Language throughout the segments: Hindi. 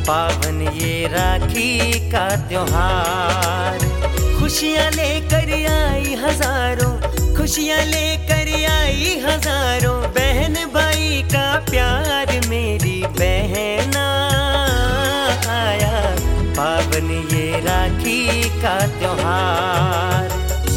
पावन ये राखी का त्योहार। खुशियाँ लेकर आई हजारों, खुशियाँ लेकर आई हजारों, बहन भाई का प्यार मेरी बहना आया, पावन ये राखी का त्योहार।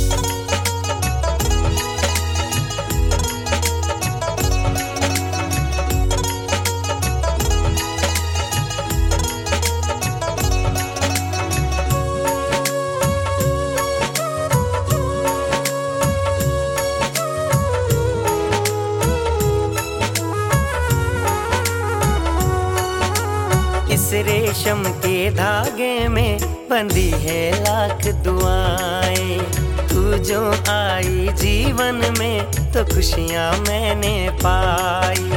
इस रेशम के धागे में बंधी है लाख दुआएं, तू जो आई जीवन में तो खुशियां मैंने पाई।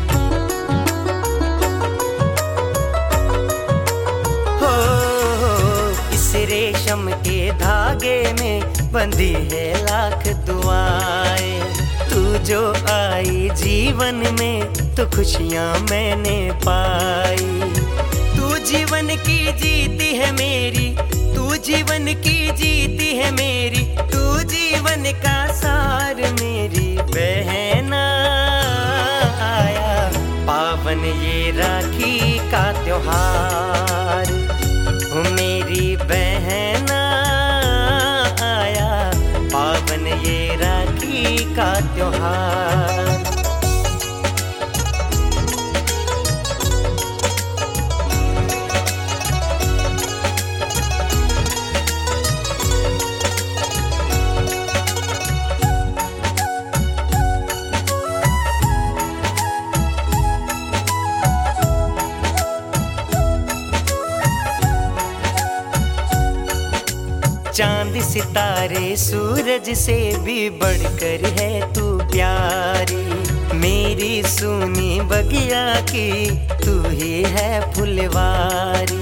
हो इस रेशम के धागे में बंधी है लाख दुआएं, तू जो आई जीवन में तो खुशियां मैंने पाई। तू जीवन की जीती है मेरी, तू जीवन की जीती है मेरी, तू जीवन का सार मेरी बहना आया, पावन ये राखी का त्योहार। मेरी बहना आया, पावन ये राखी का त्योहार। चांद सितारे सूरज से भी बढ़कर है तू प्यारी, मेरी सुनी बगिया की तू ही है फुलवारी।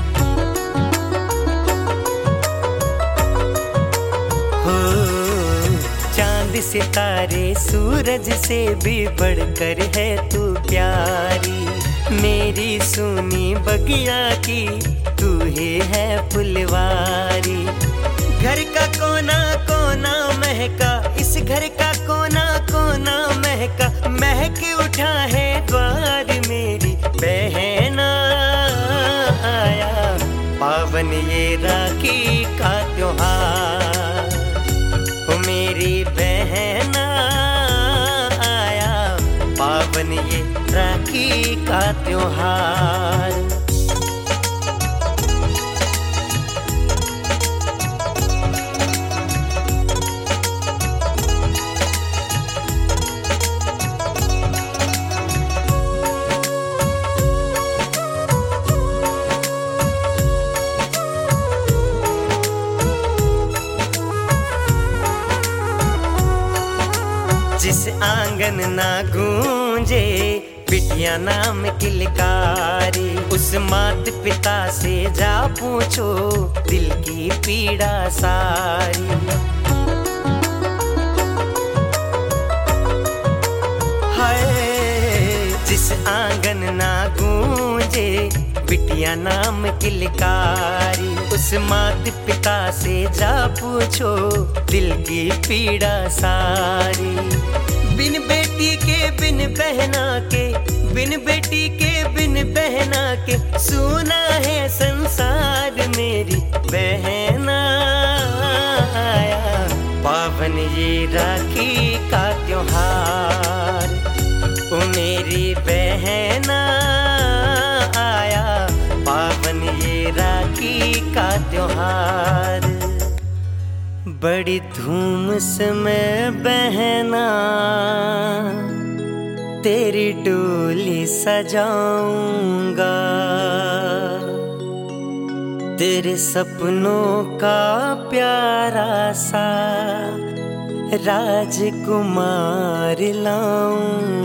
हो चांद सितारे सूरज से भी बढ़कर है तू प्यारी, मेरी सुनी बगिया की तू ही है फुलवारी। घर का कोना कोना महका, इस घर का कोना कोना महका, महक उठा है द्वार मेरी बहना आया, पावन ये राखी का त्योहार। ओ मेरी बहना आया, पावन ये राखी का त्योहार। जिस आंगन ना गूंजे बिटिया नाम किलकारी, उस मात पिता से जा पूछो दिल की पीड़ा सारी। हाय जिस आंगन ना गूंजे बिटिया नाम किलकारी, उस मात पिता से जा पूछो दिल की पीड़ा सारी। बिन बेटी के बिन बहना के, बिन बेटी के बिन बहना के, सुना है संसार मेरी बहना आया, पावन ये राखी का त्योहार। ओ मेरी बहना आया, पावन ये राखी का त्योहार। बड़ी धूम से मैं बहना तेरी डोली सजाऊंगा, तेरे सपनों का प्यारा सा राजकुमार लाऊंगा।